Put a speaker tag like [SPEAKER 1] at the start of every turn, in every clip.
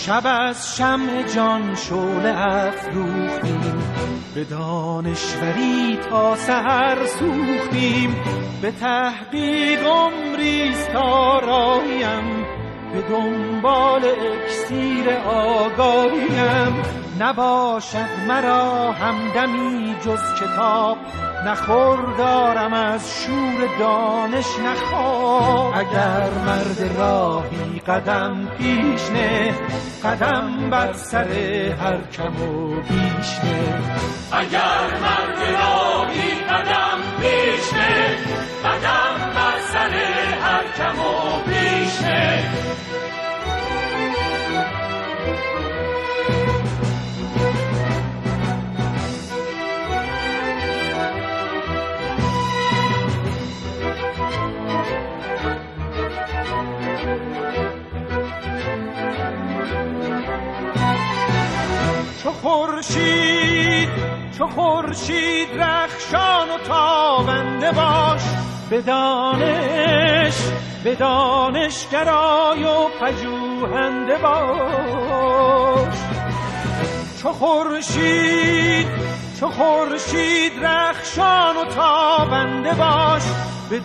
[SPEAKER 1] شب از شمع جان شعله افروختیم، به دانشوری تا سحر سوختیم، به تحقیق عمریست تا راهیم، به دنبال اکسیر آگاهیم. نباشد مرا همدمی جز کتاب، نخوردارم از شور دانش نخواب. اگر مرد راهی قدم پیش نه، قدم بر سر هر کم و بیش نه.
[SPEAKER 2] اگر مرد راهی قدم پیش نه، قدم بر سر هر کم و بیش نه. چو خورشید رخشان و تابنده باش، به دانش گرای و پژوهنده باش. چو خورشید رخشان و تابنده باش، به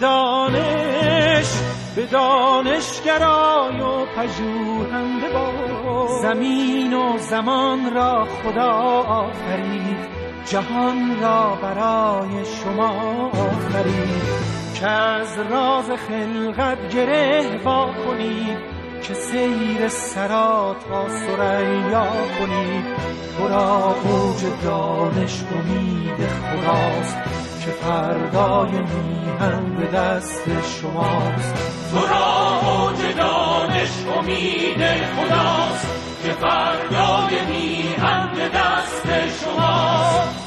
[SPEAKER 2] دانش گرای و پژوهنده باش. زمین و زمان را خدا آفرید، جهان را برای شما آفرید، که از راز خلقت گره وا کنید، که سیر سرا تا ثریا کنید. تو را اوج دانش امید خداست، که فردای میهن به دست شماست. تو را اوج دانش امید خداست، که فردای میهن به دست شماست.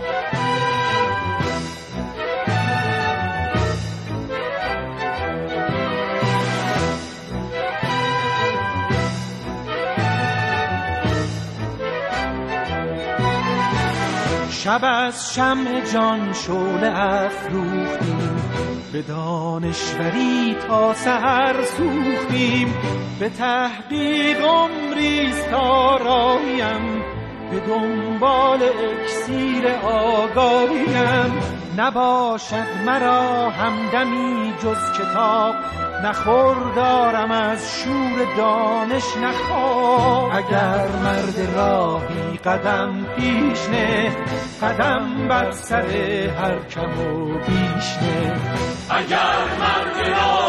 [SPEAKER 1] شب از شمع جان شعله افروختیم، به دانشوری تا سحر سوختیم، به تحقیق عمریست تا راهیم، به دنبال اکسیر آگاهیم. نباشد مرا همدمی جز کتاب، نخوردارم از شور دانش نخواب. اگر مرد راهی قدم پیش نه، قدم بر سر هر کم و بیش نه.
[SPEAKER 2] اگر مرد راهی